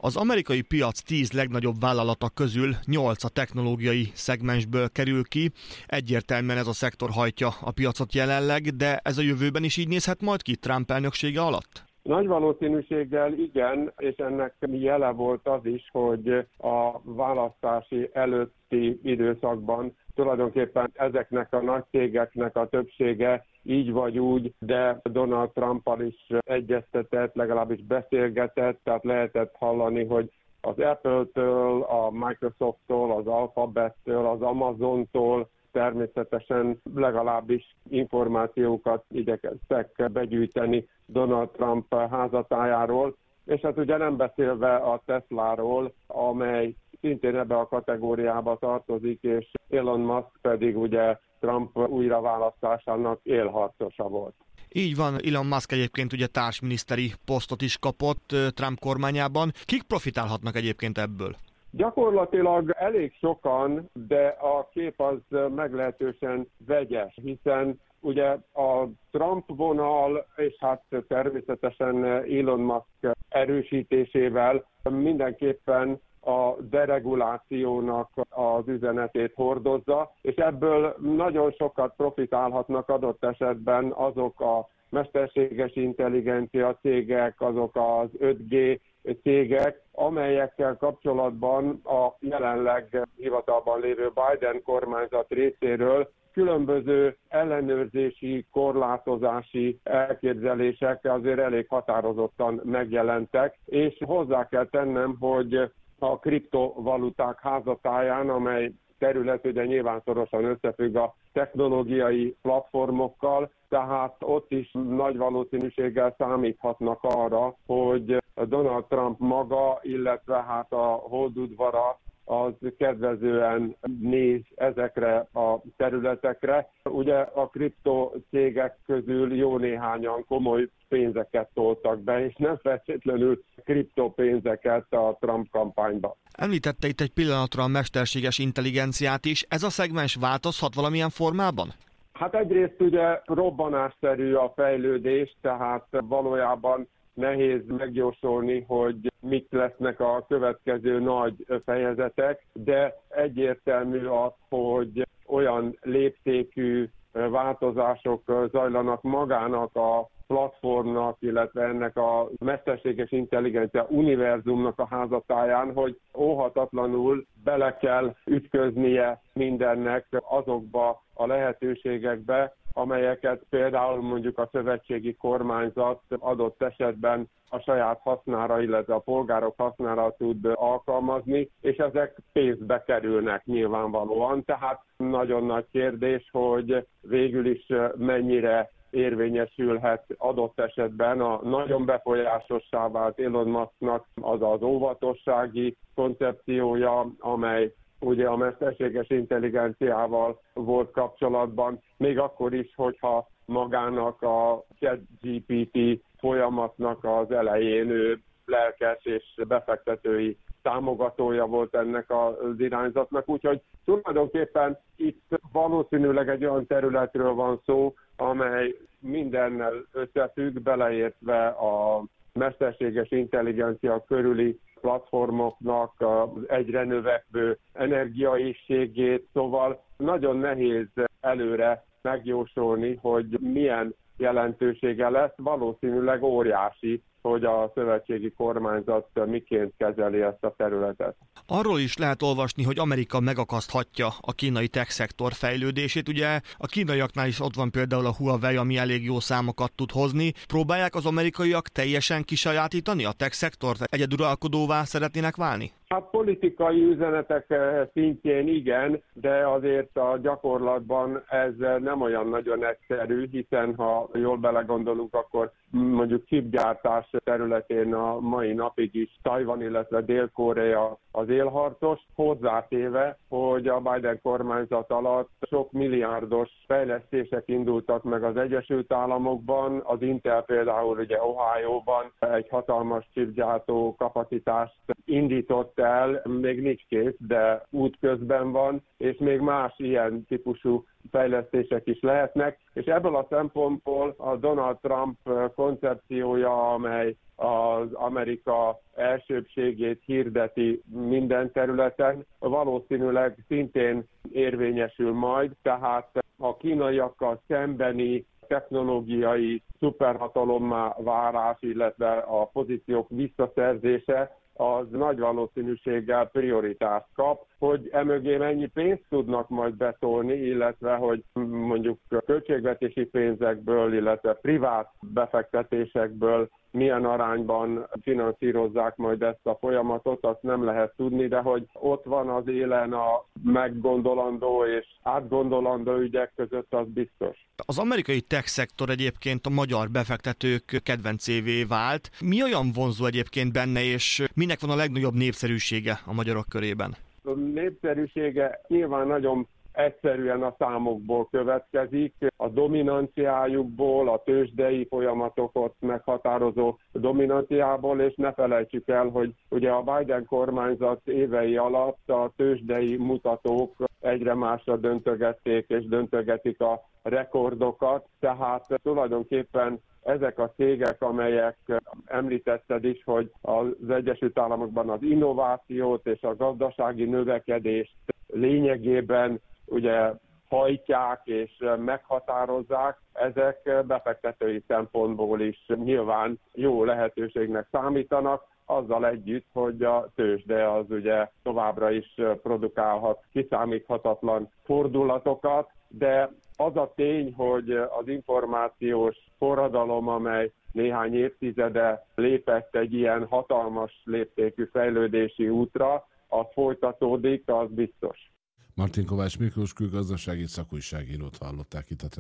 Az amerikai piac 10 legnagyobb vállalata közül 8 a technológiai szegmensből kerül ki. Egyértelműen ez a szektor hajtja a piacot jelenleg, de ez a jövőben is így nézhet majd ki Trump elnöksége alatt? Nagy valószínűséggel igen, és ennek jele volt az is, hogy a választási előtti időszakban tulajdonképpen ezeknek a nagy cégeknek a többsége így vagy úgy, de Donald Trumppal is egyeztetett, legalábbis beszélgetett, tehát lehetett hallani, hogy az Apple-től, a Microsoft-tól, az Alphabet-től, az Amazon-tól természetesen legalábbis információkat igyekeztek begyűjteni Donald Trump házatájáról, és hát ugye nem beszélve a Tesláról, amely szintén ebbe a kategóriába tartozik, és Elon Musk pedig ugye Trump újraválasztásának élharcosa volt. Így van, Elon Musk egyébként ugye társminiszteri posztot is kapott Trump kormányában. Kik profitálhatnak egyébként ebből? Gyakorlatilag elég sokan, de a kép az meglehetősen vegyes, hiszen ugye a Trump vonal, és hát természetesen Elon Musk erősítésével mindenképpen a deregulációnak az üzenetét hordozza, és ebből nagyon sokat profitálhatnak adott esetben azok a mesterséges intelligencia cégek, azok az 5G cégek, amelyekkel kapcsolatban a jelenleg hivatalban lévő Biden kormányzat részéről különböző ellenőrzési, korlátozási elképzelések azért elég határozottan megjelentek, és hozzá kell tennem, hogy a kriptovaluták házatáján, amely terület ugye nyilván szorosan összefügg a technológiai platformokkal, tehát ott is nagy valószínűséggel számíthatnak arra, hogy Donald Trump maga, illetve hát a holdudvara az kedvezően néz ezekre a területekre. Ugye a kriptocégek közül jó néhányan komoly pénzeket toltak be, és nem feltétlenül kriptopénzeket a Trump kampányba. Említette itt egy pillanatra a mesterséges intelligenciát is. Ez a szegmens változhat valamilyen formában? Hát egyrészt ugye robbanásszerű a fejlődés, tehát valójában nehéz megjósolni, hogy mik lesznek a következő nagy fejezetek, de egyértelmű az, hogy olyan léptékű változások zajlanak magának a platformnak, illetve ennek a mesterséges intelligencia univerzumnak a házatáján, hogy óhatatlanul bele kell ütköznie mindennek azokba a lehetőségekbe, amelyeket például mondjuk a szövetségi kormányzat adott esetben a saját hasznára, illetve a polgárok hasznára tud alkalmazni, és ezek pénzbe kerülnek nyilvánvalóan. Tehát nagyon nagy kérdés, hogy végül is mennyire érvényesülhet adott esetben a nagyon befolyásossá vált Elon Musknak az az óvatossági koncepciója, amely ugye a mesterséges intelligenciával volt kapcsolatban, még akkor is, hogyha magának a ChatGPT folyamatnak az elején ő lelkes és befektetői támogatója volt ennek az irányzatnak, úgyhogy tulajdonképpen itt valószínűleg egy olyan területről van szó, amely mindennel összefügg, beleértve a mesterséges intelligencia körüli platformoknak az egyre növekvő energiaéhségét, szóval nagyon nehéz előre megjósolni, hogy milyen jelentősége lesz, valószínűleg óriási, hogy a szövetségi kormányzat miként kezeli ezt a területet. Arról is lehet olvasni, hogy Amerika megakaszthatja a kínai tech-szektor fejlődését. Ugye a kínaiaknál is ott van például a Huawei, ami elég jó számokat tud hozni. Próbálják az amerikaiak teljesen kisajátítani a tech-szektort? Egyeduralkodóvá szeretnének válni? Hát politikai üzenetek szintjén igen, de azért a gyakorlatban ez nem olyan nagyon egyszerű, hiszen ha jól belegondolunk, akkor mondjuk chipgyártás területén a mai napig is Tajvan, illetve Dél-Korea az élharcos, hozzátéve, hogy a Biden kormányzat alatt sok milliárdos fejlesztések indultak meg az Egyesült Államokban, az Intel például ugye Ohio-ban egy hatalmas chipgyártó kapacitást indított el, még nincs kész, de útközben van, és még más ilyen típusú fejlesztések is lehetnek, és ebből a szempontból a Donald Trump koncepciója, amely az Amerika elsőbbségét hirdeti minden területen, valószínűleg szintén érvényesül majd, tehát a kínaiakkal szembeni technológiai szuperhatalommá válás, illetve a pozíciók visszaszerzése az nagy valószínűséggel prioritást kap, hogy emögé mennyi pénzt tudnak majd betolni, illetve hogy mondjuk költségvetési pénzekből, illetve privát befektetésekből milyen arányban finanszírozzák majd ezt a folyamatot, azt nem lehet tudni, de hogy ott van az élen a meggondolandó és átgondolandó ügyek között, az biztos. Az amerikai tech-szektor egyébként a magyar befektetők kedvencévé vált. Mi olyan vonzó egyébként benne, és minek van a legnagyobb népszerűsége a magyarok körében? A népszerűsége nyilván nagyon egyszerűen a számokból következik, a dominanciájukból, a tőzsdei folyamatokat meghatározó dominanciából, és ne felejtsük el, hogy ugye a Biden kormányzat évei alatt a tőzsdei mutatók egyre másra döntögették és döntögetik a rekordokat, tehát tulajdonképpen ezek a cégek, amelyek említetted is, hogy az Egyesült Államokban az innovációt és a gazdasági növekedést lényegében ugye hajtják és meghatározzák, ezek befektetői szempontból is nyilván jó lehetőségnek számítanak, azzal együtt, hogy a tőzsde az ugye továbbra is produkálhat kiszámíthatatlan fordulatokat, de az a tény, hogy az információs forradalom, amely néhány évtizede lépett egy ilyen hatalmas léptékű fejlődési útra, az folytatódik, az biztos. Martin Kovács Miklós külgazdasági szakújságírót hallották itt a